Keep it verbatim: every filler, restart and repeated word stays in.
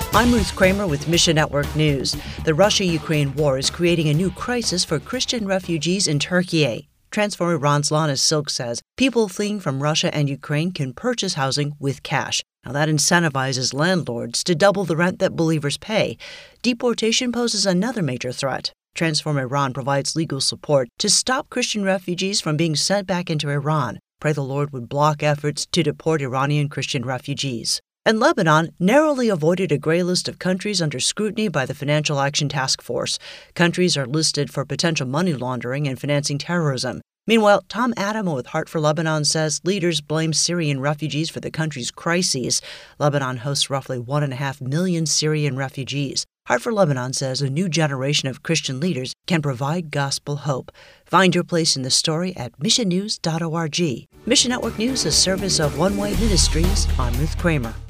I'm Ruth Kramer with Mission Network News. The Russia-Ukraine war is creating a new crisis for Christian refugees in Turkey. Transform Iran's Lana Silk says people fleeing from Russia and Ukraine can purchase housing with cash. Now that incentivizes landlords to double the rent that believers pay. Deportation poses another major threat. Transform Iran provides legal support to stop Christian refugees from being sent back into Iran. Pray the Lord would block efforts to deport Iranian Christian refugees. And Lebanon narrowly avoided a gray list of countries under scrutiny by the Financial Action Task Force. Countries are listed for potential money laundering and financing terrorism. Meanwhile, Tom Adamo with Heart for Lebanon says leaders blame Syrian refugees for the country's crises. Lebanon hosts roughly one and a half million Syrian refugees. Heart for Lebanon says a new generation of Christian leaders can provide gospel hope. Find your place in the story at mission news dot org. Mission Network News is a service of One Way Ministries. I'm Ruth Kramer.